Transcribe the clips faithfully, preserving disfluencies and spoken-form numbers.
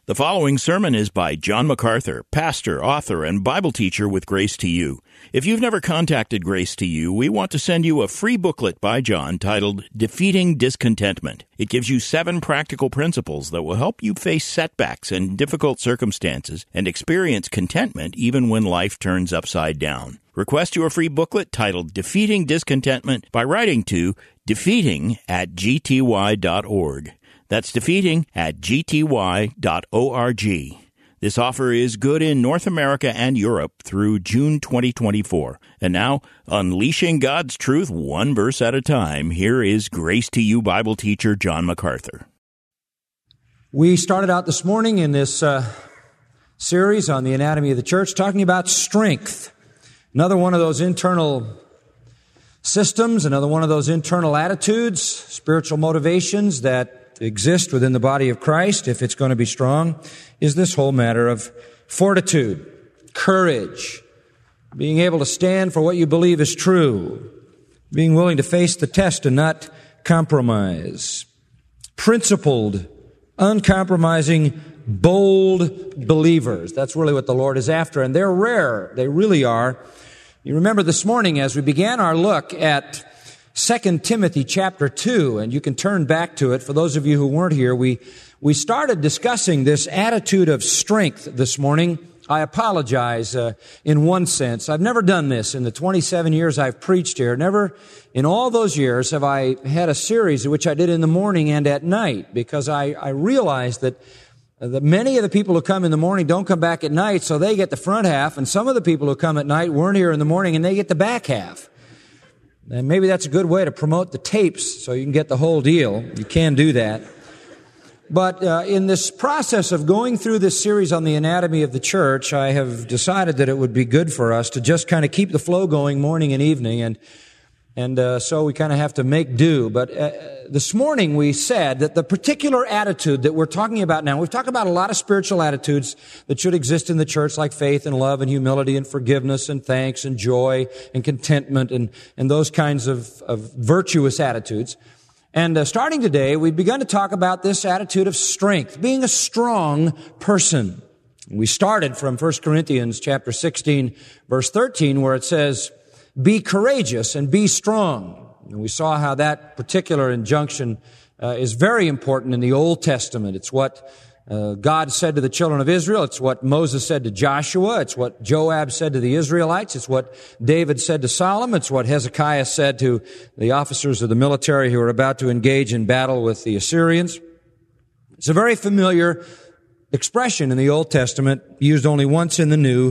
The following sermon is by John MacArthur, pastor, author, and Bible teacher with Grace to You. If you've never contacted Grace to You, we want to send you a free booklet by John titled Defeating Discontentment. It gives you seven practical principles that will help you face setbacks and difficult circumstances and experience contentment even when life turns upside down. Request your free booklet titled Defeating Discontentment by writing to defeating at g t y dot org. That's defeating at g t y dot org. This offer is good in North America and Europe through June twenty twenty-four. And now, unleashing God's truth one verse at a time, here is Grace to You Bible teacher John MacArthur. We started out this morning in this uh, series on the anatomy of the church talking about strength. Another one of those internal systems, another one of those internal attitudes, spiritual motivations that exist within the body of Christ, if it's going to be strong, is this whole matter of fortitude, courage, being able to stand for what you believe is true, being willing to face the test and not compromise, principled, uncompromising, bold believers. That's really what the Lord is after, and they're rare. They really are. You remember this morning as we began our look at Second Timothy chapter two, and you can turn back to it. For those of you who weren't here, we, we started discussing this attitude of strength this morning. I apologize uh, in one sense. I've never done this in the twenty-seven years I've preached here. Never in all those years have I had a series which I did in the morning and at night, because I, I realized that that many of the people who come in the morning don't come back at night, so they get the front half, and some of the people who come at night weren't here in the morning and they get the back half. And maybe that's a good way to promote the tapes so you can get the whole deal. You can do that. But uh, in this process of going through this series on the anatomy of the church, I have decided that it would be good for us to just kind of keep the flow going morning and evening, and and uh, so we kind of have to make do. But uh, this morning we said that the particular attitude that we're talking about now, we've talked about a lot of spiritual attitudes that should exist in the church, like faith and love and humility and forgiveness and thanks and joy and contentment and, and those kinds of, of virtuous attitudes. And uh, starting today, we've begun to talk about this attitude of strength, being a strong person. We started from First Corinthians chapter sixteen, verse thirteen, where it says, be courageous and be strong. And we saw how that particular injunction uh, is very important in the Old Testament. It's what uh, God said to the children of Israel. It's what Moses said to Joshua. It's what Joab said to the Israelites. It's what David said to Solomon. It's what Hezekiah said to the officers of the military who were about to engage in battle with the Assyrians. It's a very familiar expression in the Old Testament, used only once in the New.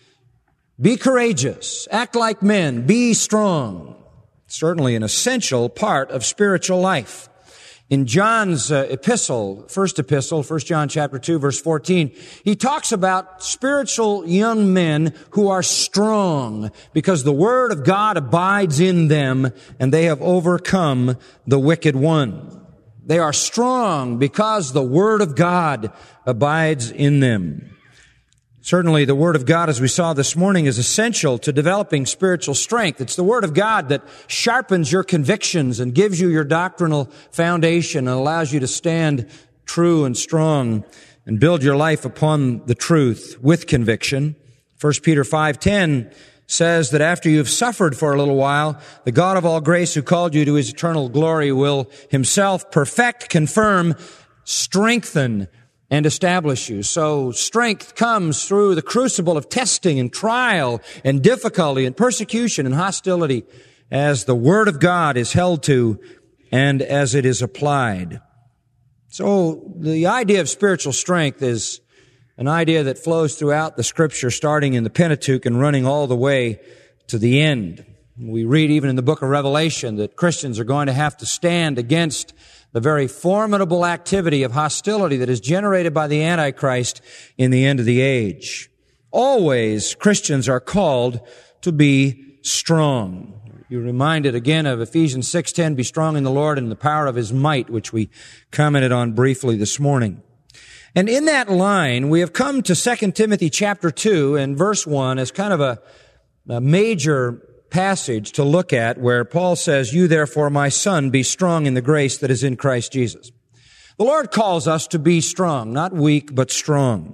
Be courageous, act like men, be strong. Certainly an essential part of spiritual life. In John's uh, epistle, first epistle, First John chapter two, verse fourteen, he talks about spiritual young men who are strong because the word of God abides in them and they have overcome the wicked one. They are strong because the word of God abides in them. Certainly, the Word of God, as we saw this morning, is essential to developing spiritual strength. It's the Word of God that sharpens your convictions and gives you your doctrinal foundation and allows you to stand true and strong and build your life upon the truth with conviction. First Peter five ten says that after you've suffered for a little while, the God of all grace who called you to His eternal glory will Himself perfect, confirm, strengthen, and establish you. So strength comes through the crucible of testing and trial and difficulty and persecution and hostility as the Word of God is held to and as it is applied. So the idea of spiritual strength is an idea that flows throughout the Scripture, starting in the Pentateuch and running all the way to the end. We read even in the book of Revelation that Christians are going to have to stand against the very formidable activity of hostility that is generated by the Antichrist in the end of the age. Always, Christians are called to be strong. You're reminded again of Ephesians six ten, be strong in the Lord and in the power of His might, which we commented on briefly this morning. And in that line, we have come to Second Timothy chapter two and verse one as kind of a, a major passage to look at, where Paul says, you therefore, my son, be strong in the grace that is in Christ Jesus. The Lord calls us to be strong, not weak, but strong.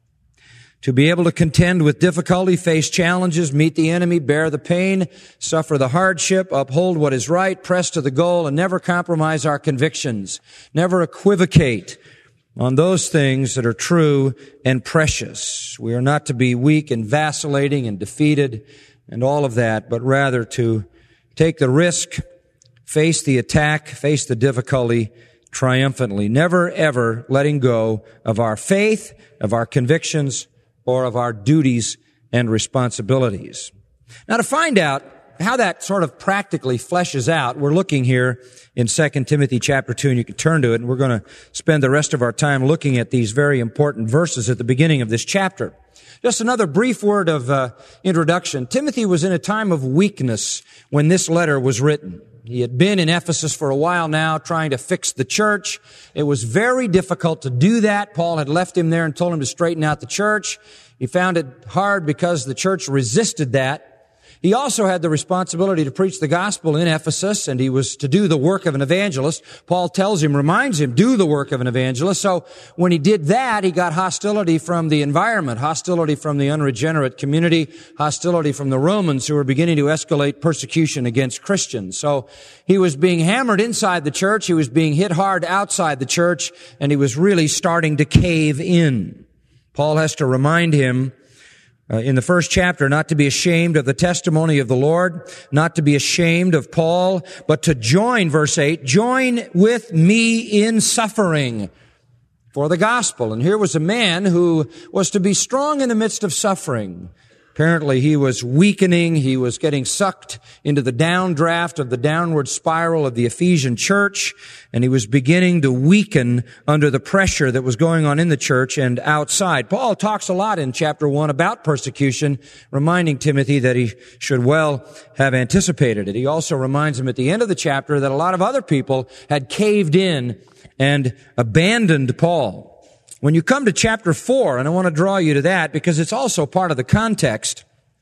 To be able to contend with difficulty, face challenges, meet the enemy, bear the pain, suffer the hardship, uphold what is right, press to the goal, and never compromise our convictions. Never equivocate on those things that are true and precious. We are not to be weak and vacillating and defeated and all of that, but rather to take the risk, face the attack, face the difficulty triumphantly, never ever letting go of our faith, of our convictions, or of our duties and responsibilities. Now, to find out how that sort of practically fleshes out, we're looking here in Second Timothy chapter two, and you can turn to it, and we're going to spend the rest of our time looking at these very important verses at the beginning of this chapter. Just another brief word of uh, introduction. Timothy was in a time of weakness when this letter was written. He had been in Ephesus for a while now, trying to fix the church. It was very difficult to do that. Paul had left him there and told him to straighten out the church. He found it hard because the church resisted that. He also had the responsibility to preach the gospel in Ephesus, and he was to do the work of an evangelist. Paul tells him, reminds him, do the work of an evangelist. So when he did that, he got hostility from the environment, hostility from the unregenerate community, hostility from the Romans who were beginning to escalate persecution against Christians. So he was being hammered inside the church, he was being hit hard outside the church, and he was really starting to cave in. Paul has to remind him Uh, in the first chapter, not to be ashamed of the testimony of the Lord, not to be ashamed of Paul, but to join, verse eight, join with me in suffering for the gospel. And here was a man who was to be strong in the midst of suffering. Apparently he was weakening, he was getting sucked into the downdraft of the downward spiral of the Ephesian church, and he was beginning to weaken under the pressure that was going on in the church and outside. Paul talks a lot in chapter one about persecution, reminding Timothy that he should well have anticipated it. He also reminds him at the end of the chapter that a lot of other people had caved in and abandoned Paul. When you come to chapter four, and I want to draw you to that because it's also part of the context,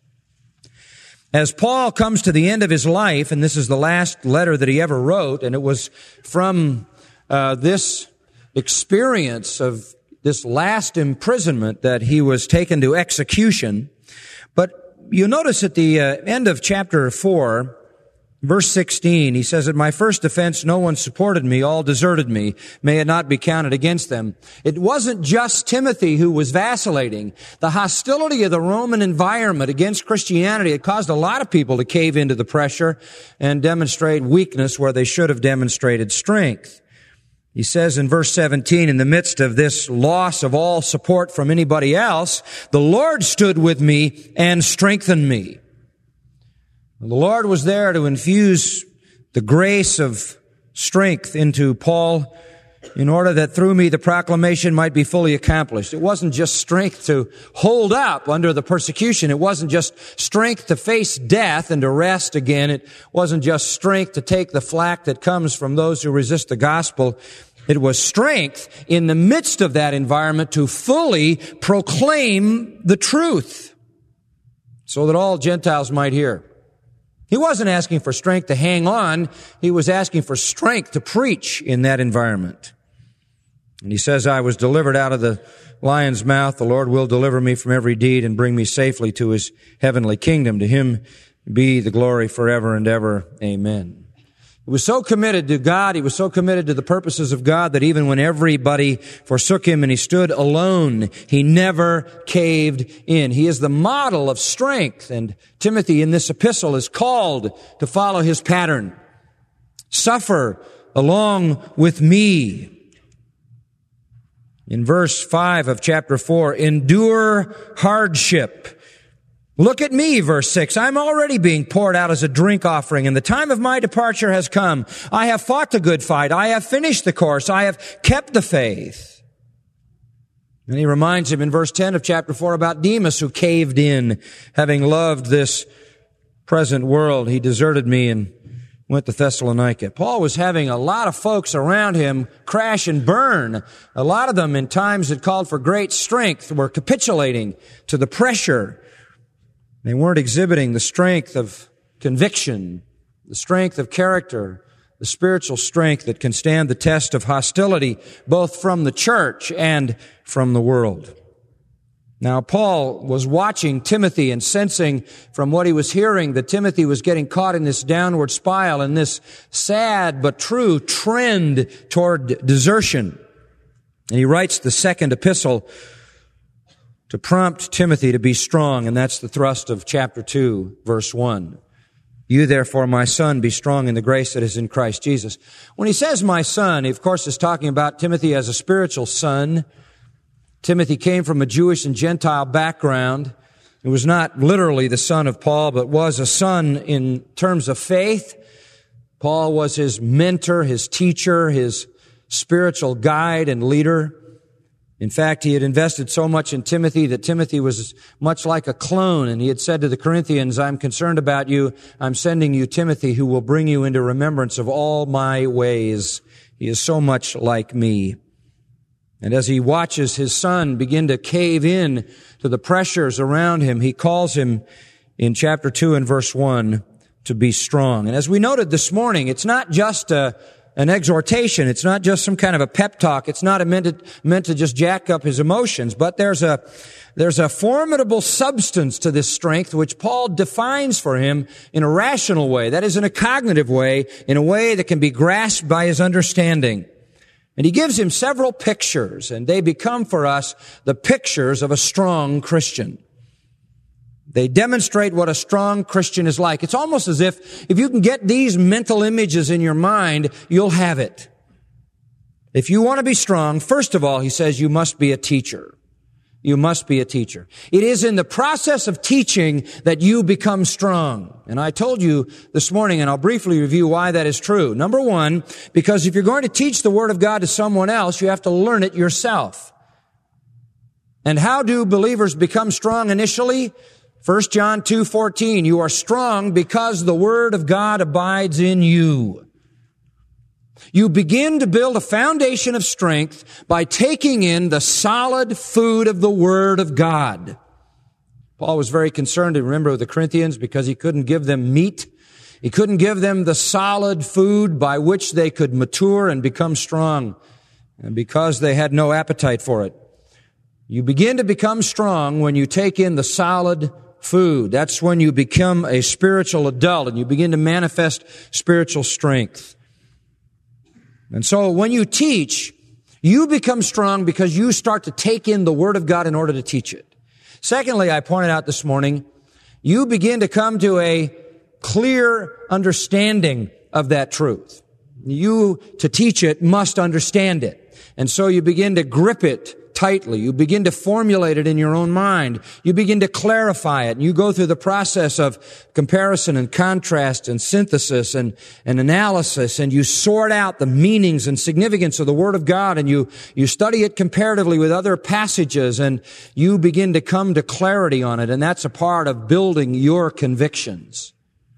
as Paul comes to the end of his life, and this is the last letter that he ever wrote, and it was from uh, this experience of this last imprisonment that he was taken to execution. But you notice at the uh, end of chapter four, verse sixteen, he says, at my first offense, no one supported me, all deserted me. May it not be counted against them. It wasn't just Timothy who was vacillating. The hostility of the Roman environment against Christianity had caused a lot of people to cave into the pressure and demonstrate weakness where they should have demonstrated strength. He says in verse seventeen, in the midst of this loss of all support from anybody else, the Lord stood with me and strengthened me. The Lord was there to infuse the grace of strength into Paul in order that through me the proclamation might be fully accomplished. It wasn't just strength to hold up under the persecution. It wasn't just strength to face death and to rest again. It wasn't just strength to take the flack that comes from those who resist the gospel. It was strength in the midst of that environment to fully proclaim the truth so that all Gentiles might hear. He wasn't asking for strength to hang on. He was asking for strength to preach in that environment. And he says, I was delivered out of the lion's mouth. The Lord will deliver me from every deed and bring me safely to his heavenly kingdom. To him be the glory forever and ever. Amen. He was so committed to God, he was so committed to the purposes of God that even when everybody forsook him and he stood alone, he never caved in. He is the model of strength, and Timothy in this epistle is called to follow his pattern. Suffer along with me. In verse five of chapter four, endure hardship. Look at me, verse six. I'm already being poured out as a drink offering, and the time of my departure has come. I have fought the good fight. I have finished the course. I have kept the faith. And he reminds him in verse ten of chapter four about Demas, who caved in, having loved this present world. He deserted me and went to Thessalonica. Paul was having a lot of folks around him crash and burn. A lot of them, in times that called for great strength, were capitulating to the pressure. They weren't exhibiting the strength of conviction, the strength of character, the spiritual strength that can stand the test of hostility, both from the church and from the world. Now, Paul was watching Timothy and sensing from what he was hearing that Timothy was getting caught in this downward spiral, in this sad but true trend toward desertion. And he writes the second epistle to prompt Timothy to be strong, and that's the thrust of chapter two, verse one. You, therefore, my son, be strong in the grace that is in Christ Jesus. When he says my son, he, of course, is talking about Timothy as a spiritual son. Timothy came from a Jewish and Gentile background. He was not literally the son of Paul, but was a son in terms of faith. Paul was his mentor, his teacher, his spiritual guide and leader. In fact, he had invested so much in Timothy that Timothy was much like a clone, and he had said to the Corinthians, I'm concerned about you. I'm sending you Timothy, who will bring you into remembrance of all my ways. He is so much like me. And as he watches his son begin to cave in to the pressures around him, he calls him in chapter two and verse one to be strong. And as we noted this morning, it's not just a An exhortation. It's not just some kind of a pep talk. It's not meant to, meant to just jack up his emotions, but there's a, there's a formidable substance to this strength which Paul defines for him in a rational way. That is, in a cognitive way, in a way that can be grasped by his understanding. And he gives him several pictures, and they become for us the pictures of a strong Christian. They demonstrate what a strong Christian is like. It's almost as if, if you can get these mental images in your mind, you'll have it. If you want to be strong, first of all, he says, you must be a teacher. You must be a teacher. It is in the process of teaching that you become strong. And I told you this morning, and I'll briefly review why that is true. Number one, because if you're going to teach the Word of God to someone else, you have to learn it yourself. And how do believers become strong initially? First John two fourteen, you are strong because the Word of God abides in you. You begin to build a foundation of strength by taking in the solid food of the Word of God. Paul was very concerned, remember, with the Corinthians because he couldn't give them meat. He couldn't give them the solid food by which they could mature and become strong, and because they had no appetite for it. You begin to become strong when you take in the solid food. That's when you become a spiritual adult and you begin to manifest spiritual strength. And so when you teach, you become strong because you start to take in the Word of God in order to teach it. Secondly, I pointed out this morning, you begin to come to a clear understanding of that truth. You, to teach it, must understand it. And so you begin to grip it tightly. You begin to formulate it in your own mind. You begin to clarify it. And you go through the process of comparison and contrast and synthesis and, and analysis, and you sort out the meanings and significance of the Word of God, and you, you study it comparatively with other passages, and you begin to come to clarity on it. And that's a part of building your convictions.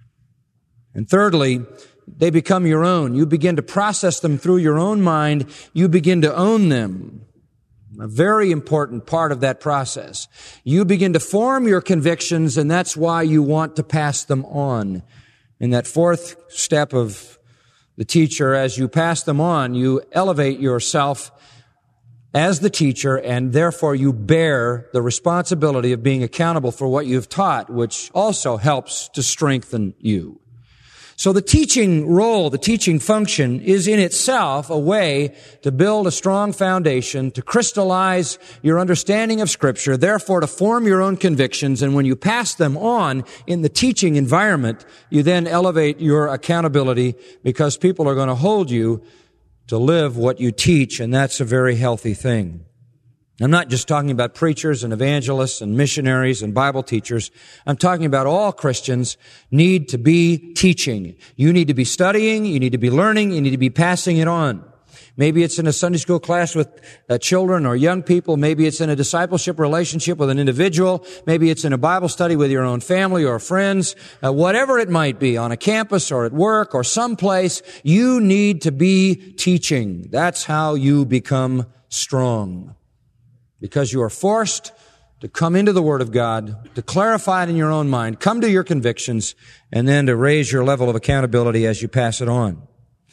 And thirdly, they become your own. You begin to process them through your own mind. You begin to own them. A very important part of that process. You begin to form your convictions, and that's why you want to pass them on. In that fourth step of the teacher, as you pass them on, you elevate yourself as the teacher, and therefore you bear the responsibility of being accountable for what you've taught, which also helps to strengthen you. So the teaching role, the teaching function is in itself a way to build a strong foundation, to crystallize your understanding of Scripture, therefore to form your own convictions. And when you pass them on in the teaching environment, you then elevate your accountability because people are going to hold you to live what you teach, and that's a very healthy thing. I'm not just talking about preachers and evangelists and missionaries and Bible teachers. I'm talking about all Christians need to be teaching. You need to be studying. You need to be learning. You need to be passing it on. Maybe it's in a Sunday school class with uh, children or young people. Maybe it's in a discipleship relationship with an individual. Maybe it's in a Bible study with your own family or friends. Uh, whatever it might be, on a campus or at work or someplace, you need to be teaching. That's how you become strong. Because you are forced to come into the Word of God, to clarify it in your own mind, come to your convictions, and then to raise your level of accountability as you pass it on.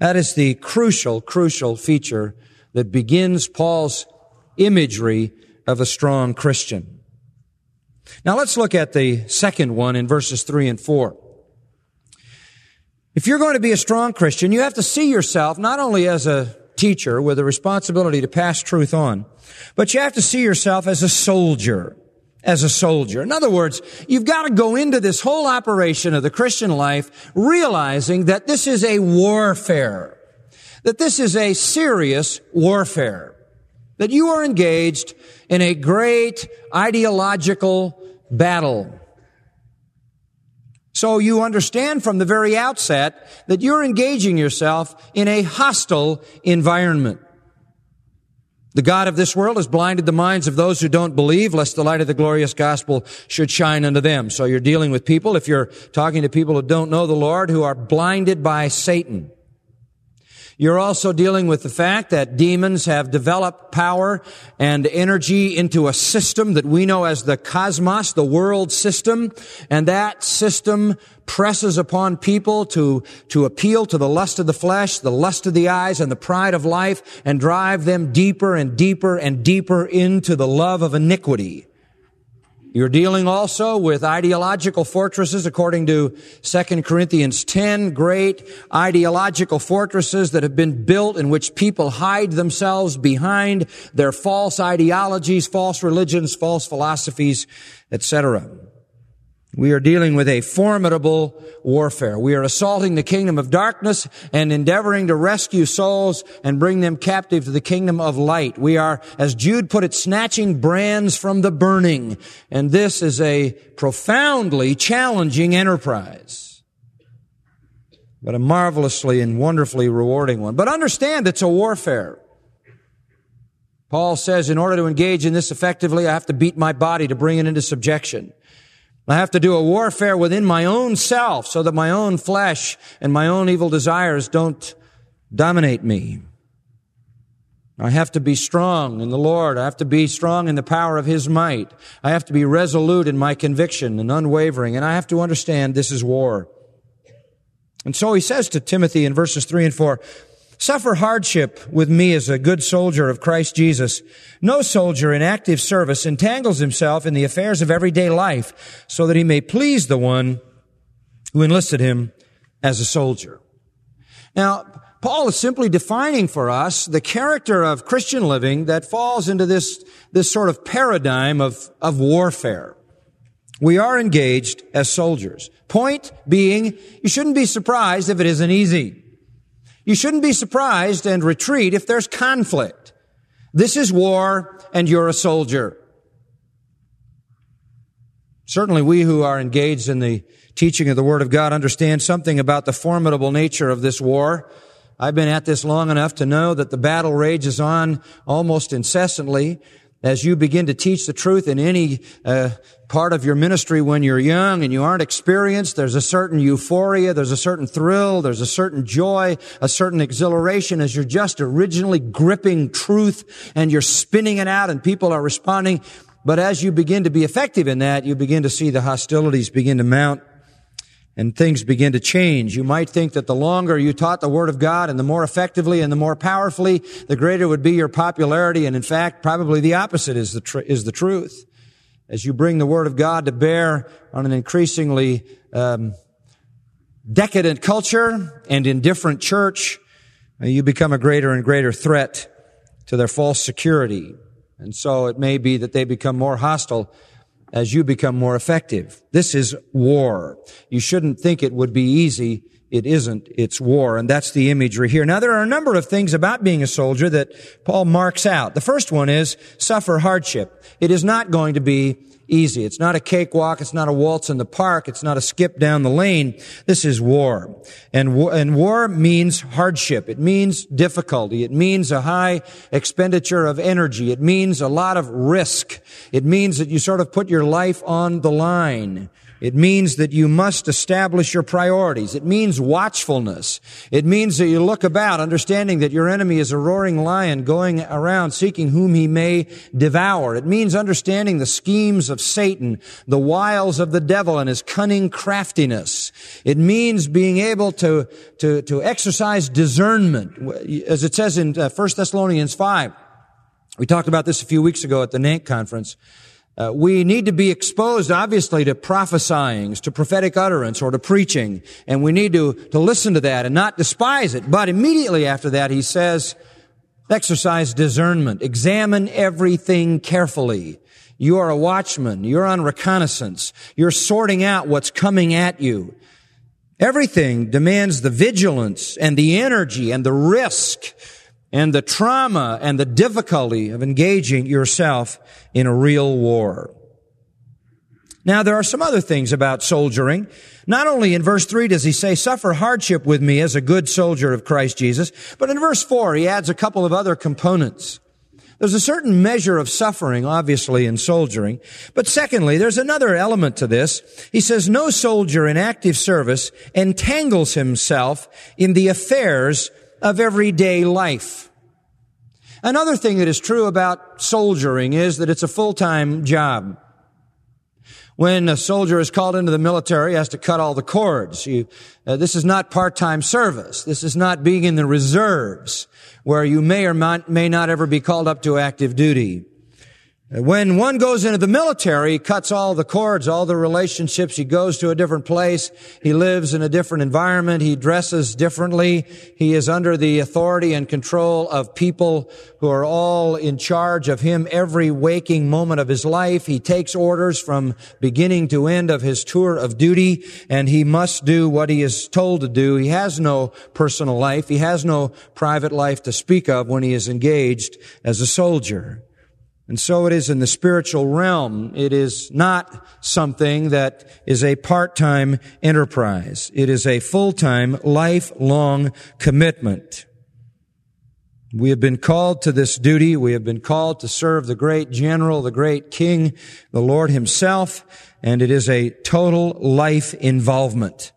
That is the crucial, crucial feature that begins Paul's imagery of a strong Christian. Now let's look at the second one in verses three and four. If you're going to be a strong Christian, you have to see yourself not only as a teacher with a responsibility to pass truth on, but you have to see yourself as a soldier, as a soldier. In other words, you've got to go into this whole operation of the Christian life realizing that this is a warfare, that this is a serious warfare, that you are engaged in a great ideological battle. So you understand from the very outset that you're engaging yourself in a hostile environment. The God of this world has blinded the minds of those who don't believe, lest the light of the glorious gospel should shine unto them. So you're dealing with people, if you're talking to people who don't know the Lord, who are blinded by Satan. You're also dealing with the fact that demons have developed power and energy into a system that we know as the cosmos, the world system, and that system presses upon people to, to appeal to the lust of the flesh, the lust of the eyes, and the pride of life, and drive them deeper and deeper and deeper into the love of iniquity. You're dealing also with ideological fortresses, according to Second Corinthians ten, great ideological fortresses that have been built in which people hide themselves behind their false ideologies, false religions, false philosophies, et cetera. We are dealing with a formidable warfare. We are assaulting the kingdom of darkness and endeavoring to rescue souls and bring them captive to the kingdom of light. We are, as Jude put it, snatching brands from the burning. And this is a profoundly challenging enterprise, but a marvelously and wonderfully rewarding one. But understand it's a warfare. Paul says, in order to engage in this effectively, I have to beat my body to bring it into subjection. I have to do a warfare within my own self so that my own flesh and my own evil desires don't dominate me. I have to be strong in the Lord. I have to be strong in the power of His might. I have to be resolute in my conviction and unwavering. And I have to understand this is war. And so he says to Timothy in verses three and four, suffer hardship with me as a good soldier of Christ Jesus. No soldier in active service entangles himself in the affairs of everyday life so that he may please the one who enlisted him as a soldier. Now, Paul is simply defining for us the character of Christian living that falls into this, this sort of paradigm of, of warfare. We are engaged as soldiers. Point being, you shouldn't be surprised if it isn't easy. You shouldn't be surprised and retreat if there's conflict. This is war, and you're a soldier. Certainly we who are engaged in the teaching of the Word of God understand something about the formidable nature of this war. I've been at this long enough to know that the battle rages on almost incessantly. As you begin to teach the truth in any uh, part of your ministry when you're young and you aren't experienced, there's a certain euphoria, there's a certain thrill, there's a certain joy, a certain exhilaration as you're just originally gripping truth and you're spinning it out and people are responding. But as you begin to be effective in that, you begin to see the hostilities begin to mount and things begin to change. You might think that the longer you taught the Word of God and the more effectively and the more powerfully, the greater would be your popularity. And in fact, probably the opposite is the tr- is the truth. As you bring the Word of God to bear on an increasingly um, decadent culture and indifferent church, you become a greater and greater threat to their false security. And so it may be that they become more hostile as you become more effective. This is war. You shouldn't think it would be easy. It isn't. It's war. And that's the imagery here. Now, there are a number of things about being a soldier that Paul marks out. The first one is suffer hardship. It is not going to be easy. It's not a cakewalk. It's not a waltz in the park. It's not a skip down the lane. This is war. And war, and war means hardship. It means difficulty. It means a high expenditure of energy. It means a lot of risk. It means that you sort of put your life on the line It means that you must establish your priorities. It means watchfulness. It means that you look about, understanding that your enemy is a roaring lion going around seeking whom he may devour. It means understanding the schemes of Satan, the wiles of the devil and his cunning craftiness. It means being able to, to, to exercise discernment. As it says in First Thessalonians five, we talked about this a few weeks ago at the N A N C conference. Uh, we need to be exposed, obviously, to prophesying, to prophetic utterance, or to preaching. And we need to, to listen to that and not despise it. But immediately after that, he says, exercise discernment. Examine everything carefully. You are a watchman. You're on reconnaissance. You're sorting out what's coming at you. Everything demands the vigilance and the energy and the risk and the trauma and the difficulty of engaging yourself in a real war. Now, there are some other things about soldiering. Not only in verse three does he say, suffer hardship with me as a good soldier of Christ Jesus, but in verse four he adds a couple of other components. There's a certain measure of suffering, obviously, in soldiering. But secondly, there's another element to this. He says, no soldier in active service entangles himself in the affairs of everyday life. Another thing that is true about soldiering is that it's a full-time job. When a soldier is called into the military, he has to cut all the cords. You, uh, this is not part-time service. This is not being in the reserves, where you may or may not ever be called up to active duty. When one goes into the military, he cuts all the cords, all the relationships. He goes to a different place. He lives in a different environment. He dresses differently. He is under the authority and control of people who are all in charge of him every waking moment of his life. He takes orders from beginning to end of his tour of duty, and he must do what he is told to do. He has no personal life. He has no private life to speak of when he is engaged as a soldier. And so it is in the spiritual realm. It is not something that is a part-time enterprise. It is a full-time, lifelong commitment. We have been called to this duty. We have been called to serve the great general, the great king, the Lord himself, and it is a total life involvement.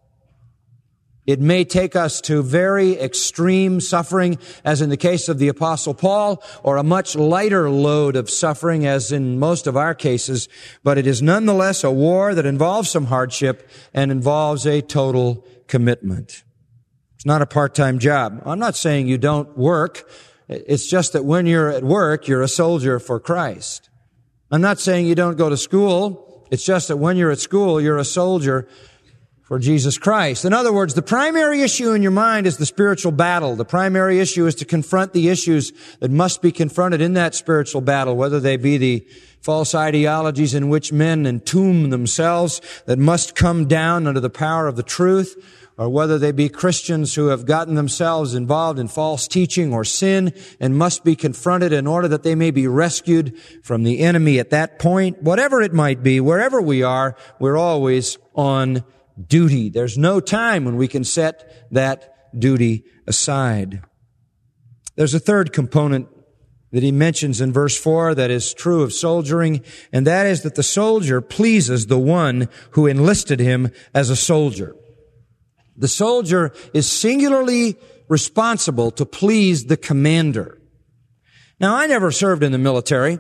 It may take us to very extreme suffering, as in the case of the Apostle Paul, or a much lighter load of suffering, as in most of our cases, but it is nonetheless a war that involves some hardship and involves a total commitment. It's not a part-time job. I'm not saying you don't work. It's just that when you're at work, you're a soldier for Christ. I'm not saying you don't go to school. It's just that when you're at school, you're a soldier for Jesus Christ. In other words, the primary issue in your mind is the spiritual battle. The primary issue is to confront the issues that must be confronted in that spiritual battle, whether they be the false ideologies in which men entomb themselves that must come down under the power of the truth, or whether they be Christians who have gotten themselves involved in false teaching or sin and must be confronted in order that they may be rescued from the enemy at that point. Whatever it might be, wherever we are, we're always on duty. There's no time when we can set that duty aside. There's a third component that he mentions in verse four that is true of soldiering, and that is that the soldier pleases the one who enlisted him as a soldier. The soldier is singularly responsible to please the commander. Now, I never served in the military.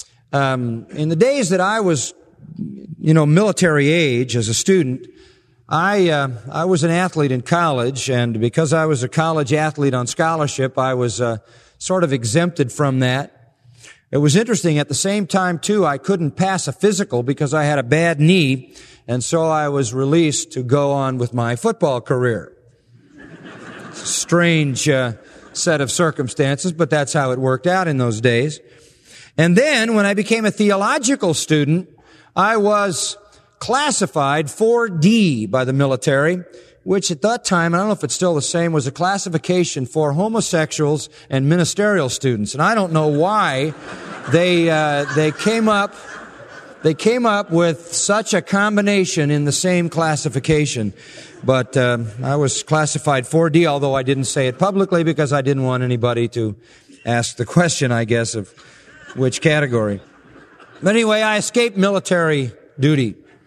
Um, in the days that I was, you know, military age as a student, I uh, I was an athlete in college, and because I was a college athlete on scholarship, I was uh, sort of exempted from that. It was interesting. At the same time, too, I couldn't pass a physical because I had a bad knee, and so I was released to go on with my football career. It's a strange uh, set of circumstances, but that's how it worked out in those days. And then, when I became a theological student, I was classified four D by the military, which at that time, I don't know if it's still the same, was a classification for homosexuals and ministerial students. And I don't know why they uh, they came up they came up with such a combination in the same classification. But uh, I was classified four D, although I didn't say it publicly because I didn't want anybody to ask the question, I guess, of which category. But anyway, I escaped military duty.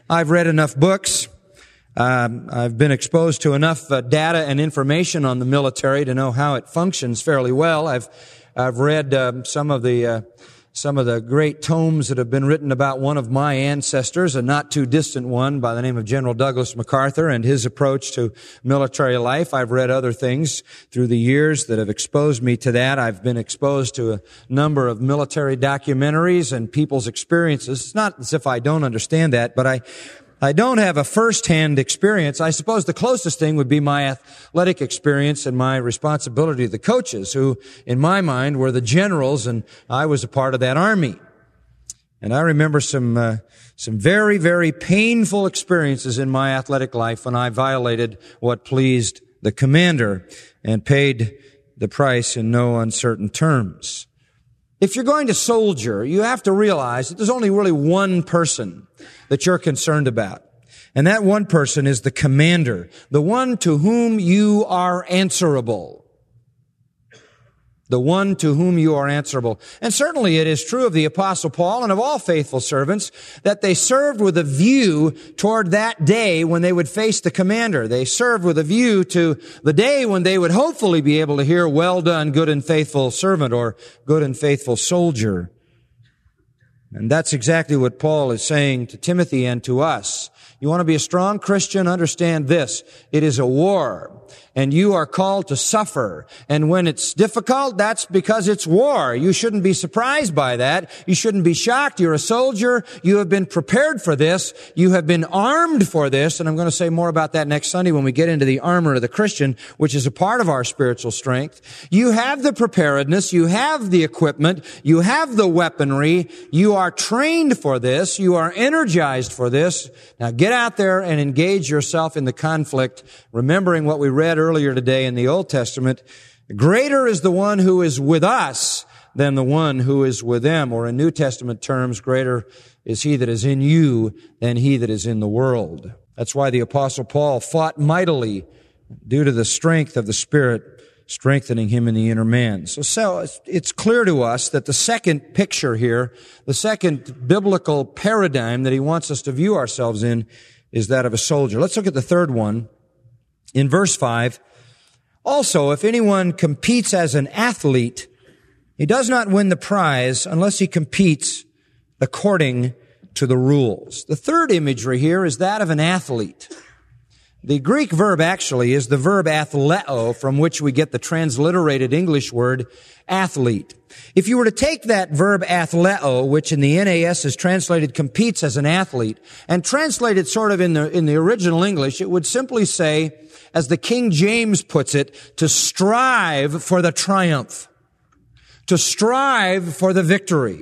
I've read enough books. Um, I've been exposed to enough uh, data and information on the military to know how it functions fairly well. I've I've read um, some of the uh, some of the great tomes that have been written about one of my ancestors, a not too distant one by the name of General Douglas MacArthur and his approach to military life. I've read other things through the years that have exposed me to that. I've been exposed to a number of military documentaries and people's experiences. It's not as if I don't understand that, but I I don't have a first-hand experience. I suppose the closest thing would be my athletic experience and my responsibility to the coaches, who, in my mind, were the generals, and I was a part of that army. And I remember some uh, some very, very painful experiences in my athletic life when I violated what pleased the commander and paid the price in no uncertain terms. If you're going to soldier, you have to realize that there's only really one person that you're concerned about. And that one person is the commander, the one to whom you are answerable. The one to whom you are answerable. And certainly it is true of the Apostle Paul and of all faithful servants that they served with a view toward that day when they would face the commander. They served with a view to the day when they would hopefully be able to hear, "Well done, good and faithful servant," or "good and faithful soldier." And that's exactly what Paul is saying to Timothy and to us. You want to be a strong Christian? Understand this. It is a war. And you are called to suffer. And when it's difficult, that's because it's war. You shouldn't be surprised by that. You shouldn't be shocked. You're a soldier. You have been prepared for this. You have been armed for this. And I'm going to say more about that next Sunday when we get into the armor of the Christian, which is a part of our spiritual strength. You have the preparedness. You have the equipment. You have the weaponry. You are trained for this. You are energized for this. Now get out there and engage yourself in the conflict, remembering what we read earlier today in the Old Testament. Greater is the one who is with us than the one who is with them. Or in New Testament terms, greater is he that is in you than he that is in the world. That's why the Apostle Paul fought mightily due to the strength of the Spirit strengthening him in the inner man. So, so it's clear to us that the second picture here, the second biblical paradigm that he wants us to view ourselves in, is that of a soldier. Let's look at the third one. In verse five, also, if anyone competes as an athlete, he does not win the prize unless he competes according to the rules. The third imagery here is that of an athlete. The Greek verb actually is the verb athleo, from which we get the transliterated English word athlete. If you were to take that verb athleo, which in the N A S is translated competes as an athlete, and translate it sort of in the, in the original English, it would simply say, as the King James puts it, to strive for the triumph, to strive for the victory.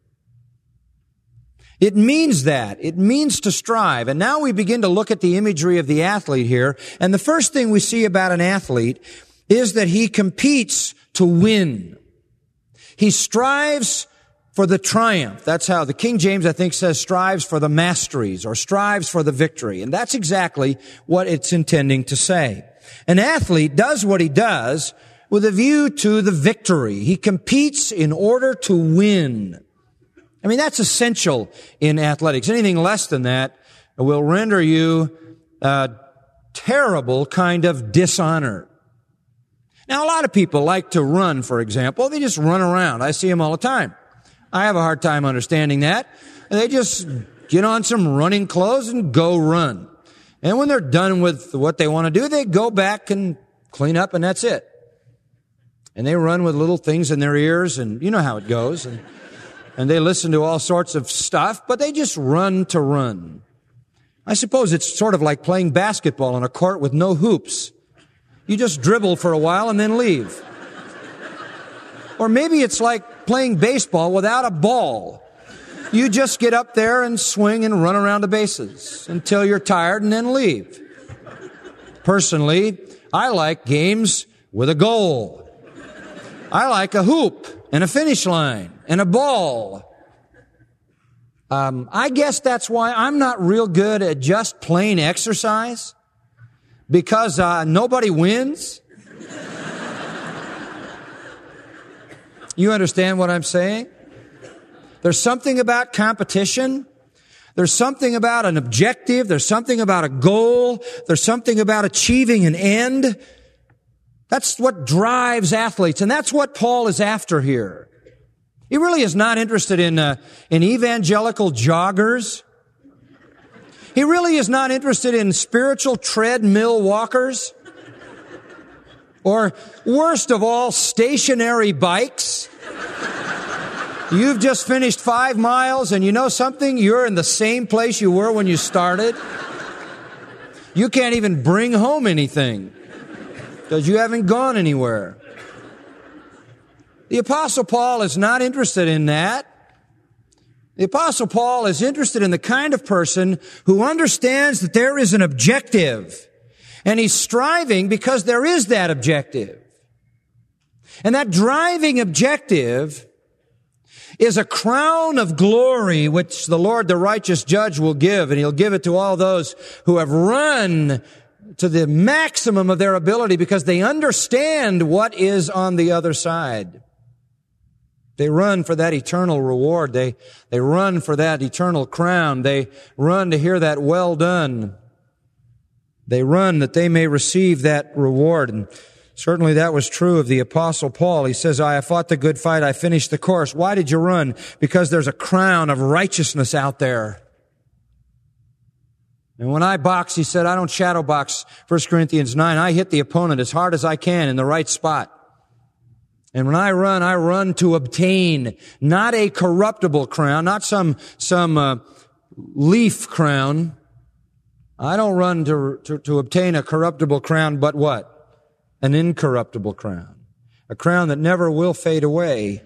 It means that. It means to strive. And now we begin to look at the imagery of the athlete here. And the first thing we see about an athlete is that he competes to win. He strives for the triumph. That's how the King James, I think, says strives for the masteries or strives for the victory. And that's exactly what it's intending to say. An athlete does what he does with a view to the victory. He competes in order to win. I mean, that's essential in athletics. Anything less than that will render you a terrible kind of dishonor. Now, a lot of people like to run, for example. They just run around. I see them all the time. I have a hard time understanding that. They just get on some running clothes and go run. And when they're done with what they want to do, they go back and clean up, and that's it. And they run with little things in their ears, and you know how it goes. And And they listen to all sorts of stuff, but they just run to run. I suppose it's sort of like playing basketball on a court with no hoops. You just dribble for a while and then leave. Or maybe it's like playing baseball without a ball. You just get up there and swing and run around the bases until you're tired and then leave. Personally, I like games with a goal. I like a hoop and a finish line and a ball. Um, I guess that's why I'm not real good at just plain exercise, because uh, nobody wins. You understand what I'm saying? There's something about competition There's something about an objective. There's something about a goal. There's something about achieving an end. That's what drives athletes, and that's what Paul is after here. He really is not interested in uh, in evangelical joggers. He really is not interested in spiritual treadmill walkers. Or, worst of all, stationary bikes. You've just finished five miles and you know something? You're in the same place you were when you started. You can't even bring home anything because you haven't gone anywhere. The Apostle Paul is not interested in that. The Apostle Paul is interested in the kind of person who understands that there is an objective, and he's striving because there is that objective. And that driving objective is a crown of glory which the Lord, the righteous judge, will give, and he'll give it to all those who have run to the maximum of their ability because they understand what is on the other side. They run for that eternal reward. They, they run for that eternal crown. They run to hear that well done. They run that they may receive that reward. And certainly that was true of the Apostle Paul. He says, I have fought the good fight. I finished the course. Why did you run? Because there's a crown of righteousness out there. And when I box, he said, I don't shadow box, First Corinthians nine. I hit the opponent as hard as I can in the right spot. And when I run, I run to obtain not a corruptible crown, not some, some, uh, leaf crown. I don't run to, to, to obtain a corruptible crown, but what? An incorruptible crown. A crown that never will fade away.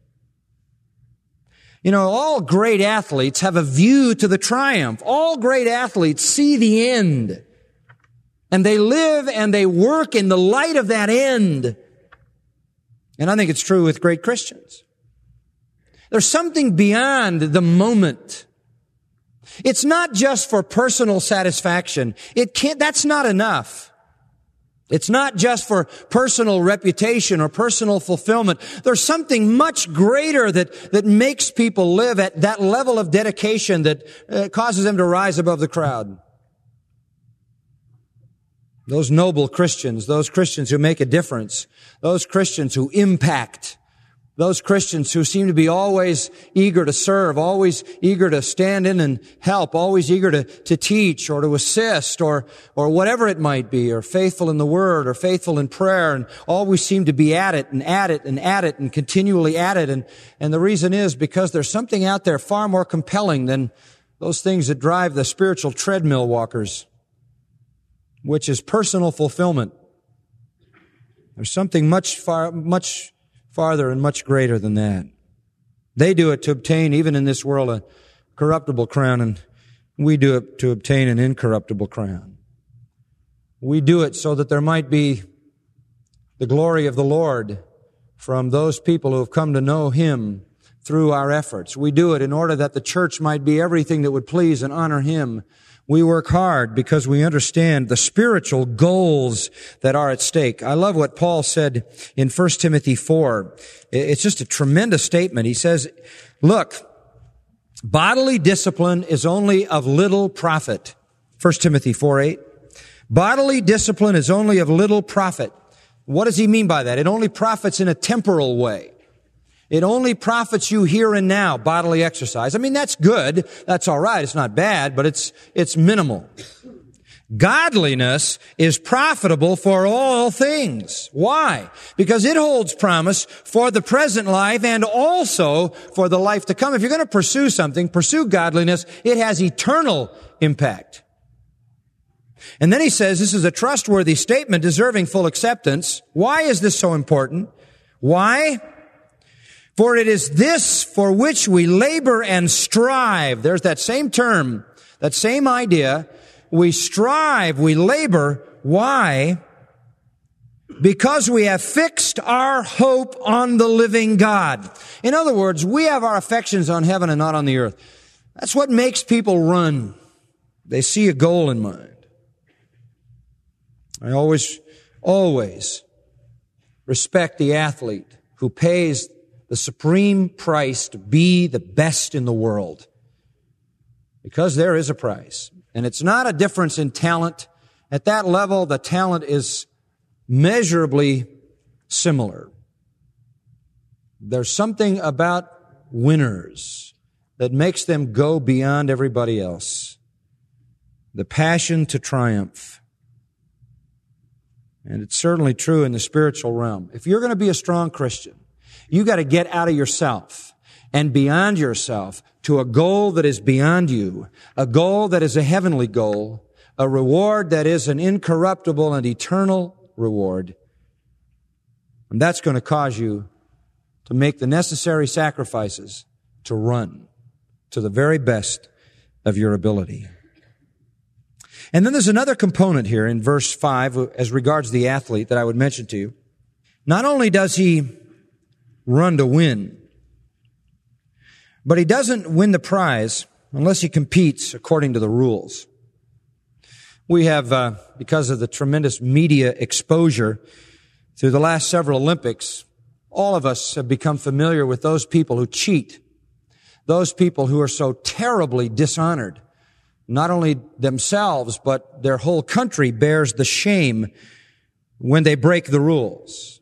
You know, all great athletes have a view to the triumph. All great athletes see the end. And they live and they work in the light of that end. And I think it's true with great Christians. There's something beyond the moment. It's not just for personal satisfaction. It can't, that's not enough. It's not just for personal reputation or personal fulfillment. There's something much greater that, that makes people live at that level of dedication that uh, causes them to rise above the crowd. Those noble Christians, those Christians who make a difference, those Christians who impact, those Christians who seem to be always eager to serve, always eager to stand in and help, always eager to, to teach or to assist or, or whatever it might be, or faithful in the Word or faithful in prayer, and always seem to be at it and at it and at it and continually at it. And, and the reason is because there's something out there far more compelling than those things that drive the spiritual treadmill walkers, which is personal fulfillment. There's something much far, much farther and much greater than that. They do it to obtain, even in this world, a corruptible crown, and we do it to obtain an incorruptible crown. We do it so that there might be the glory of the Lord from those people who have come to know Him through our efforts. We do it in order that the church might be everything that would please and honor Him. We work hard because we understand the spiritual goals that are at stake. I love what Paul said in First Timothy four. It's just a tremendous statement. He says, look, bodily discipline is only of little profit. First Timothy four eight. Bodily discipline is only of little profit. What does he mean by that? It only profits in a temporal way. It only profits you here and now, bodily exercise. I mean, that's good. That's all right. It's not bad, but it's, it's minimal. Godliness is profitable for all things. Why? Because it holds promise for the present life and also for the life to come. If you're going to pursue something, pursue godliness. It has eternal impact. And then he says this is a trustworthy statement deserving full acceptance. Why is this so important? Why? For it is this for which we labor and strive. There's that same term, that same idea. We strive, we labor. Why? Because we have fixed our hope on the living God. In other words, we have our affections on heaven and not on the earth. That's what makes people run. They see a goal in mind. I always, always respect the athlete who pays the supreme price to be the best in the world. Because there is a price. And it's not a difference in talent. At that level, the talent is measurably similar. There's something about winners that makes them go beyond everybody else. The passion to triumph. And it's certainly true in the spiritual realm. If you're going to be a strong Christian, you got to get out of yourself and beyond yourself to a goal that is beyond you, a goal that is a heavenly goal, a reward that is an incorruptible and eternal reward. And that's going to cause you to make the necessary sacrifices to run to the very best of your ability. And then there's another component here in verse five as regards the athlete that I would mention to you. Not only does he run to win, but he doesn't win the prize unless he competes according to the rules. We have, uh, because of the tremendous media exposure through the last several Olympics, all of us have become familiar with those people who cheat, those people who are so terribly dishonored. Not only themselves, but their whole country bears the shame when they break the rules.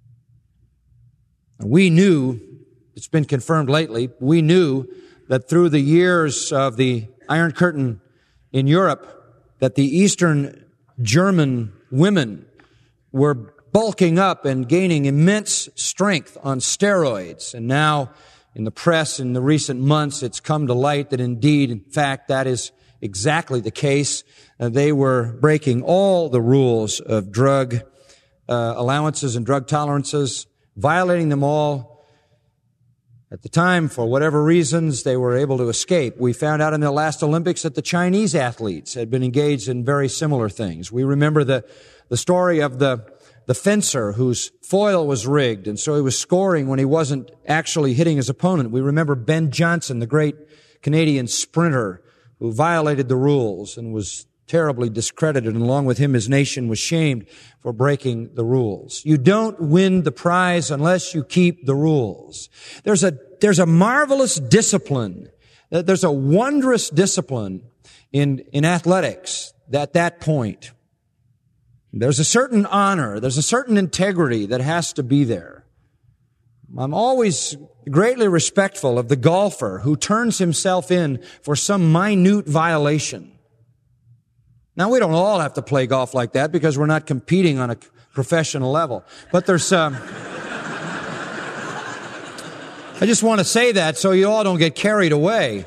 We knew, it's been confirmed lately, we knew that through the years of the Iron Curtain in Europe, that the Eastern German women were bulking up and gaining immense strength on steroids. And now, in the press in the recent months, it's come to light that indeed, in fact, that is exactly the case. Uh, they were breaking all the rules of drug uh, allowances and drug tolerances, violating them all. At the time, for whatever reasons, they were able to escape. We found out in the last Olympics that the Chinese athletes had been engaged in very similar things. We remember the, the story of the, the fencer whose foil was rigged, and so he was scoring when he wasn't actually hitting his opponent. We remember Ben Johnson, the great Canadian sprinter, who violated the rules and was terribly discredited, and along with him his nation was shamed for breaking the rules. You don't win the prize unless you keep the rules. There's a, there's a marvelous discipline, there's a wondrous discipline in, in athletics at that point. There's a certain honor, there's a certain integrity that has to be there. I'm always greatly respectful of the golfer who turns himself in for some minute violation. Now, we don't all have to play golf like that because we're not competing on a professional level. But there's, um, I just want to say that so you all don't get carried away.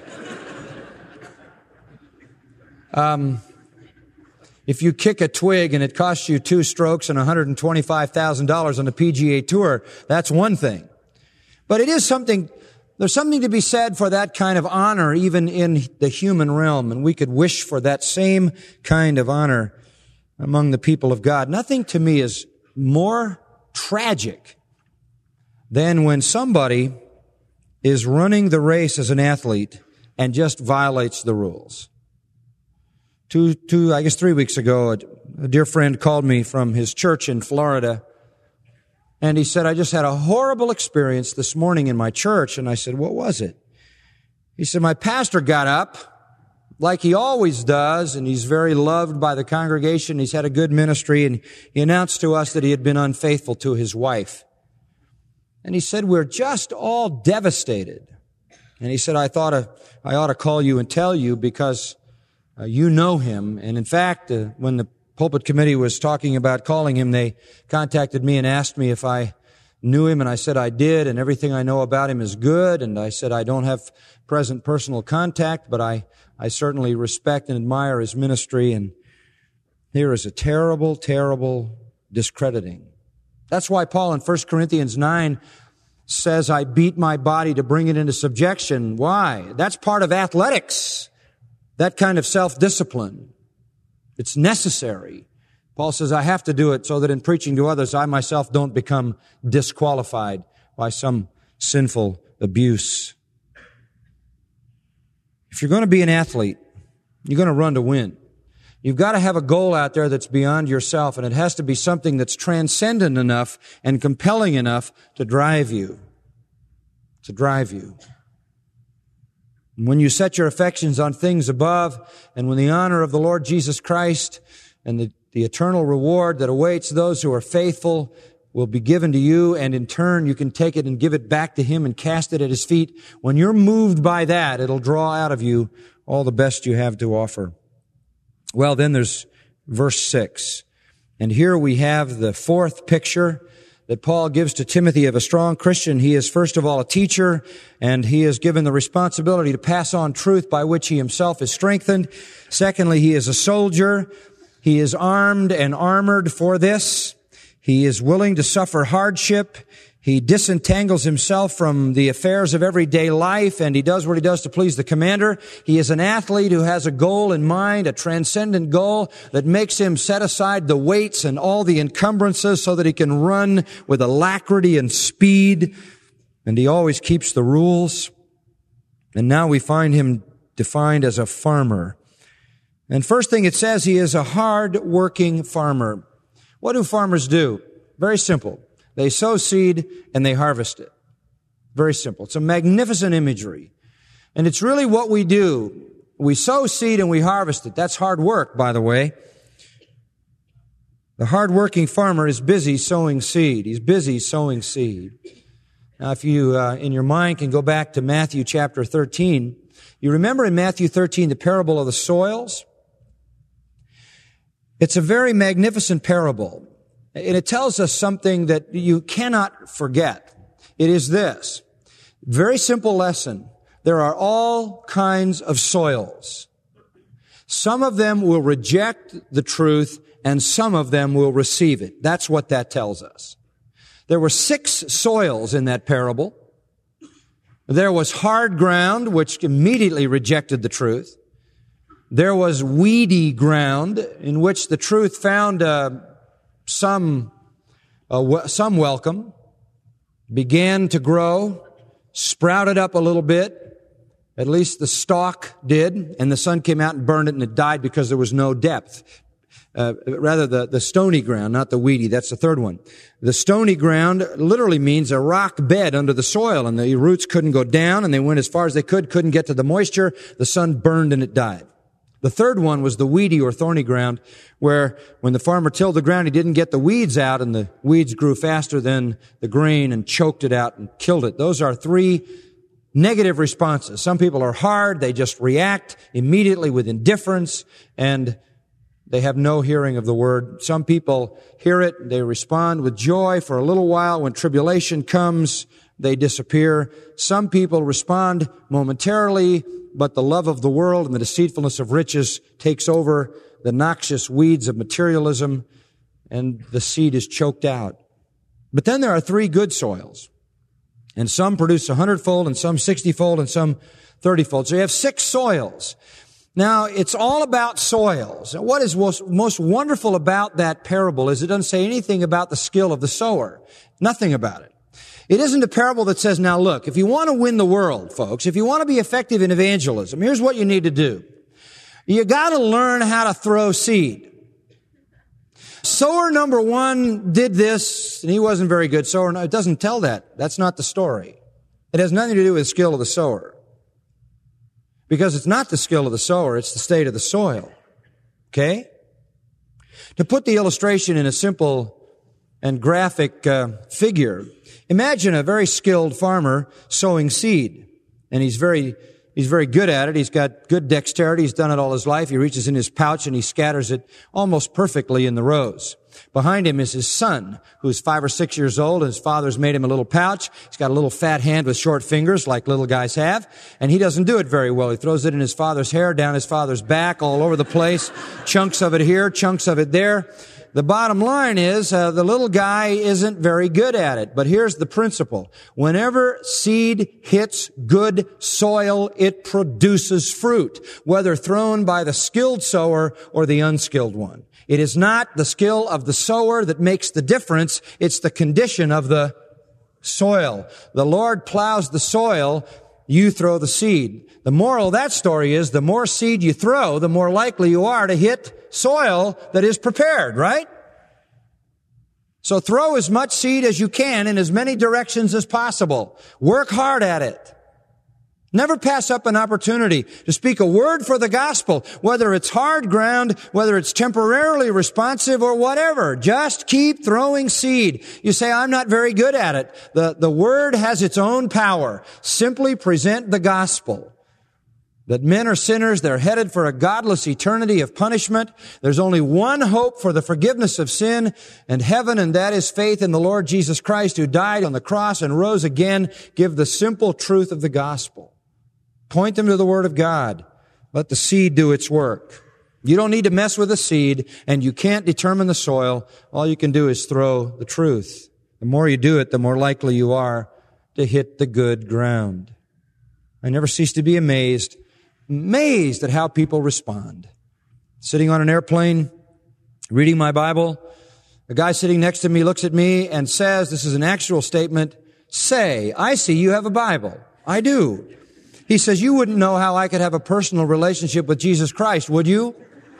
Um, if you kick a twig and it costs you two strokes and one hundred twenty-five thousand dollars on the P G A Tour, that's one thing. But it is something, there's something to be said for that kind of honor even in the human realm, and we could wish for that same kind of honor among the people of God. Nothing to me is more tragic than when somebody is running the race as an athlete and just violates the rules. Two, two, I guess three weeks ago, a, a dear friend called me from his church in Florida, and he said, I just had a horrible experience this morning in my church. And I said, what was it? He said, my pastor got up like he always does, and he's very loved by the congregation. He's had a good ministry, and he announced to us that he had been unfaithful to his wife. And he said, we're just all devastated. And he said, I thought uh, I ought to call you and tell you because uh, you know him. And in fact, uh, when the pulpit committee was talking about calling him, they contacted me and asked me if I knew him, and I said I did, and everything I know about him is good. And I said I don't have present personal contact, but I, I certainly respect and admire his ministry. And here is a terrible, terrible discrediting. That's why Paul in First Corinthians nine says, I beat my body to bring it into subjection. Why? That's part of athletics, that kind of self-discipline. It's necessary. Paul says, I have to do it so that in preaching to others, I myself don't become disqualified by some sinful abuse. If you're going to be an athlete, you're going to run to win. You've got to have a goal out there that's beyond yourself, and it has to be something that's transcendent enough and compelling enough to drive you. To drive you. When you set your affections on things above, and when the honor of the Lord Jesus Christ and the, the eternal reward that awaits those who are faithful will be given to you, and in turn you can take it and give it back to Him and cast it at His feet. When you're moved by that, it'll draw out of you all the best you have to offer. Well, then there's verse six. And here we have the fourth picture that Paul gives to Timothy of a strong Christian. He is first of all a teacher, and he is given the responsibility to pass on truth by which he himself is strengthened. Secondly, he is a soldier. He is armed and armored for this. He is willing to suffer hardship. He disentangles himself from the affairs of everyday life, and he does what he does to please the commander. He is an athlete who has a goal in mind, a transcendent goal that makes him set aside the weights and all the encumbrances so that he can run with alacrity and speed. And he always keeps the rules. And now we find him defined as a farmer. And first thing it says, he is a hard-working farmer. What do farmers do? Very simple. They sow seed and they harvest it. Very simple. It's a magnificent imagery. And it's really what we do. We sow seed and we harvest it. That's hard work, by the way. The hard-working farmer is busy sowing seed. He's busy sowing seed. Now, if you, uh, in your mind, can go back to Matthew chapter thirteen, you remember in Matthew thirteen the parable of the soils? It's a very magnificent parable. And it tells us something that you cannot forget. It is this. Very simple lesson. There are all kinds of soils. Some of them will reject the truth, and some of them will receive it. That's what that tells us. There were six soils in that parable. There was hard ground, which immediately rejected the truth. There was weedy ground, in which the truth found uh, some uh, some welcome, began to grow, sprouted up a little bit. At least the stalk did, and the sun came out and burned it, and it died because there was no depth. Uh, rather, the, the stony ground, not the weedy. That's the third one. The stony ground literally means a rock bed under the soil, and the roots couldn't go down, and they went as far as they could, couldn't get to the moisture. The sun burned and it died. The third one was the weedy or thorny ground, where when the farmer tilled the ground, he didn't get the weeds out, and the weeds grew faster than the grain and choked it out and killed it. Those are three negative responses. Some people are hard. They just react immediately with indifference, and they have no hearing of the word. Some people hear it. They respond with joy for a little while. When tribulation comes, they disappear. Some people respond momentarily, but the love of the world and the deceitfulness of riches takes over the noxious weeds of materialism, and the seed is choked out. But then there are three good soils, and some produce a hundredfold, and some sixtyfold, and some thirtyfold. So you have six soils. Now, it's all about soils. And what is most, most wonderful about that parable is it doesn't say anything about the skill of the sower. Nothing about it. It isn't a parable that says, now look, if you want to win the world, folks, if you want to be effective in evangelism, here's what you need to do. You got to learn how to throw seed. Sower number one did this, and he wasn't very good. Sower, it doesn't tell that. That's not the story. It has nothing to do with the skill of the sower. Because it's not the skill of the sower, it's the state of the soil. Okay? To put the illustration in a simple and graphic uh, figure, imagine a very skilled farmer sowing seed. And he's very, he's very good at it. He's got good dexterity. He's done it all his life. He reaches in his pouch and he scatters it almost perfectly in the rows. Behind him is his son, who's five or six years old, and his father's made him a little pouch. He's got a little fat hand with short fingers, like little guys have, and he doesn't do it very well. He throws it in his father's hair, down his father's back, all over the place, chunks of it here, chunks of it there. The bottom line is, uh, the little guy isn't very good at it. But here's the principle. Whenever seed hits good soil, it produces fruit, whether thrown by the skilled sower or the unskilled one. It is not the skill of the sower that makes the difference. It's the condition of the soil. The Lord plows the soil. You throw the seed. The moral of that story is the more seed you throw, the more likely you are to hit soil that is prepared, right? So throw as much seed as you can in as many directions as possible. Work hard at it. Never pass up an opportunity to speak a word for the gospel, whether it's hard ground, whether it's temporarily responsive or whatever. Just keep throwing seed. You say, I'm not very good at it. The, the word has its own power. Simply present the gospel. That men are sinners, they're headed for a godless eternity of punishment. There's only one hope for the forgiveness of sin and heaven, and that is faith in the Lord Jesus Christ, who died on the cross and rose again. Give the simple truth of the gospel. Point them to the Word of God. Let the seed do its work. You don't need to mess with the seed, and you can't determine the soil. All you can do is throw the truth. The more you do it, the more likely you are to hit the good ground. I never cease to be amazed, amazed at how people respond. Sitting on an airplane, reading my Bible, a guy sitting next to me looks at me and says, this is an actual statement, say, I see you have a Bible. I do. He says, you wouldn't know how I could have a personal relationship with Jesus Christ, would you?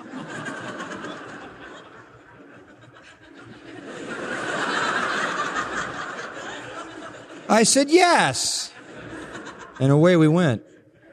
I said, yes. And away we went.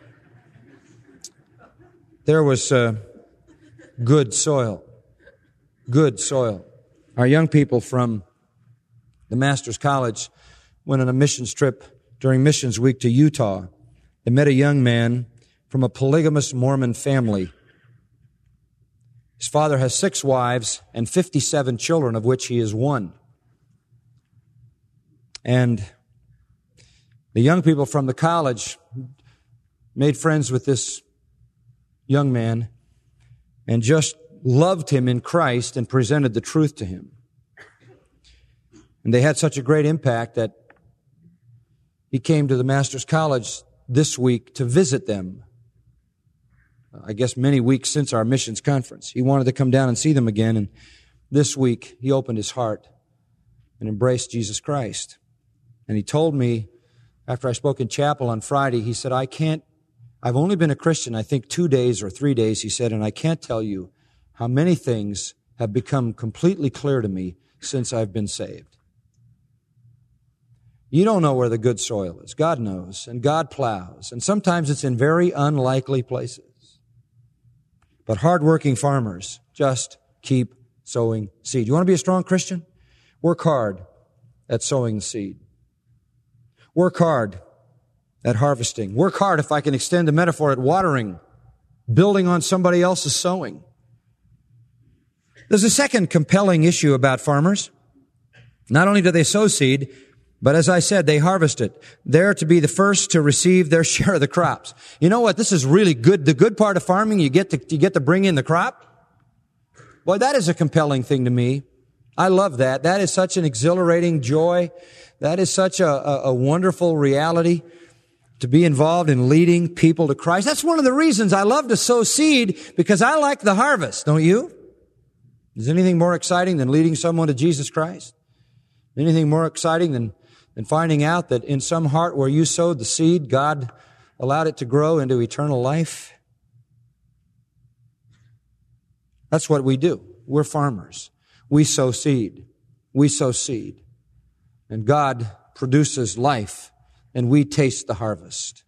There was uh, good soil. Good soil. Our young people from the Master's College went on a missions trip during Missions Week to Utah. They met a young man from a polygamous Mormon family. His father has six wives and fifty-seven children, of which he is one. And the young people from the college made friends with this young man and just loved him in Christ and presented the truth to him. And they had such a great impact that he came to the Master's College this week to visit them. I guess many weeks since our missions conference. He wanted to come down and see them again, and this week he opened his heart and embraced Jesus Christ. And he told me, after I spoke in chapel on Friday, he said, I can't, I've only been a Christian, I think two days or three days, he said, and I can't tell you how many things have become completely clear to me since I've been saved. You don't know where the good soil is. God knows, and God plows. And sometimes it's in very unlikely places. But hardworking farmers just keep sowing seed. You want to be a strong Christian? Work hard at sowing the seed. Work hard at harvesting. Work hard, if I can extend the metaphor, at watering, building on somebody else's sowing. There's a second compelling issue about farmers. Not only do they sow seed, but as I said, they harvest it. They're to be the first to receive their share of the crops. You know what? This is really good. The good part of farming, you get to, you get to bring in the crop. Boy, that is a compelling thing to me. I love that. That is such an exhilarating joy. That is such a, a, a wonderful reality to be involved in leading people to Christ. That's one of the reasons I love to sow seed, because I like the harvest, don't you? Is anything more exciting than leading someone to Jesus Christ? Anything more exciting than And finding out that in some heart where you sowed the seed, God allowed it to grow into eternal life? That's what we do. We're farmers. We sow seed. We sow seed. And God produces life, and we taste the harvest.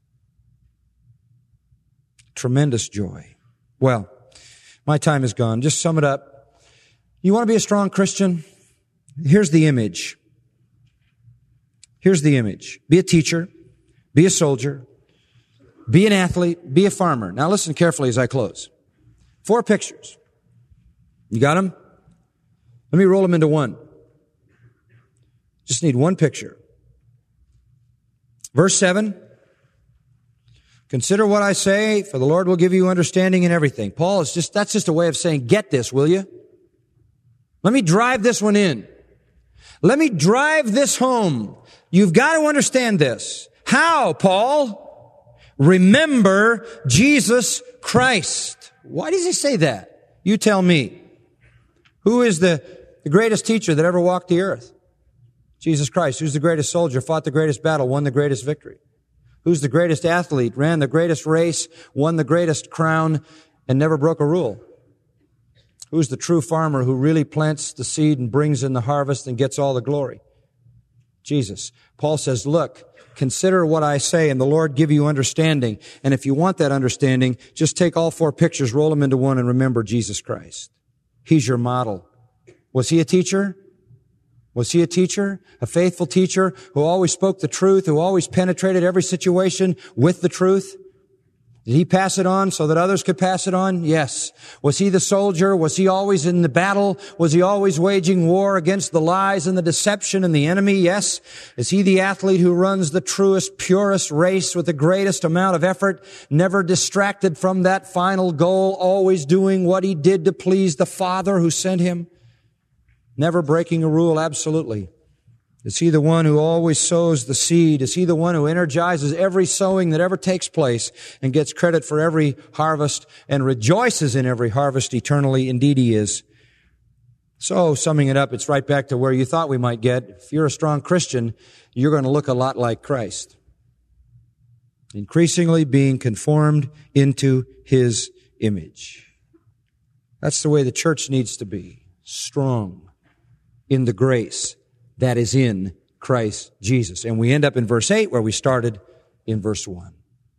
Tremendous joy. Well, my time is gone. Just sum it up. You want to be a strong Christian? Here's the image. Here's the image. Be a teacher. Be a soldier. Be an athlete. Be a farmer. Now listen carefully as I close. Four pictures. You got them? Let me roll them into one. Just need one picture. Verse seven. Consider what I say, for the Lord will give you understanding in everything. Paul is just, that's just a way of saying, get this, will you? Let me drive this one in. Let me drive this home. You've got to understand this. How, Paul? Remember Jesus Christ. Why does he say that? You tell me. Who is the, the greatest teacher that ever walked the earth? Jesus Christ. Who's the greatest soldier, fought the greatest battle, won the greatest victory? Who's the greatest athlete, ran the greatest race, won the greatest crown, and never broke a rule? Who's the true farmer who really plants the seed and brings in the harvest and gets all the glory? Jesus. Paul says, look, consider what I say, and the Lord give you understanding. And if you want that understanding, just take all four pictures, roll them into one, and remember Jesus Christ. He's your model. Was he a teacher? Was he a teacher? A faithful teacher who always spoke the truth, who always penetrated every situation with the truth? Did he pass it on so that others could pass it on? Yes. Was he the soldier? Was he always in the battle? Was he always waging war against the lies and the deception and the enemy? Yes. Is he the athlete who runs the truest, purest race with the greatest amount of effort, never distracted from that final goal, always doing what he did to please the Father who sent him? Never breaking a rule? Absolutely. Is he the one who always sows the seed? Is he the one who energizes every sowing that ever takes place and gets credit for every harvest and rejoices in every harvest eternally? Indeed he is. So, summing it up, it's right back to where you thought we might get. If you're a strong Christian, you're going to look a lot like Christ. Increasingly being conformed into his image. That's the way the church needs to be. Strong in the grace that is in Christ Jesus. And we end up in verse eight where we started in verse one.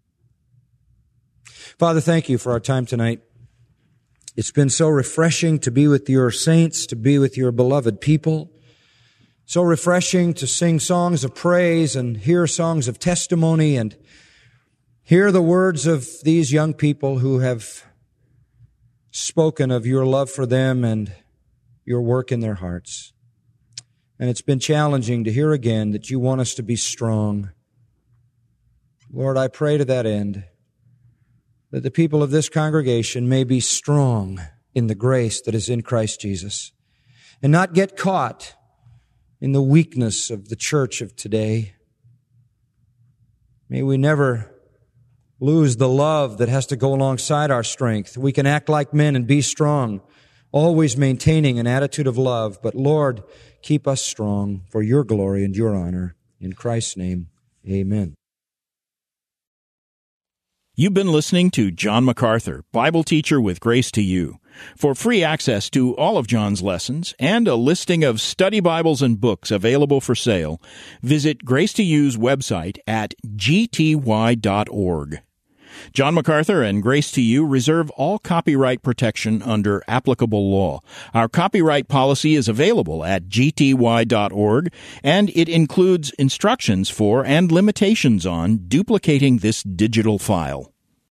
Father, thank you for our time tonight. It's been so refreshing to be with your saints, to be with your beloved people. So refreshing to sing songs of praise and hear songs of testimony and hear the words of these young people who have spoken of your love for them and your work in their hearts. And it's been challenging to hear again that you want us to be strong. Lord, I pray to that end that the people of this congregation may be strong in the grace that is in Christ Jesus and not get caught in the weakness of the church of today. May we never lose the love that has to go alongside our strength. We can act like men and be strong, always maintaining an attitude of love. But Lord, keep us strong for your glory and your honor. In Christ's name, amen. You've been listening to John MacArthur, Bible teacher with Grace to You. For free access to all of John's lessons and a listing of study Bibles and books available for sale, visit Grace to You's website at g t y dot org. John MacArthur and Grace to You reserve all copyright protection under applicable law. Our copyright policy is available at g t y dot org, and it includes instructions for and limitations on duplicating this digital file.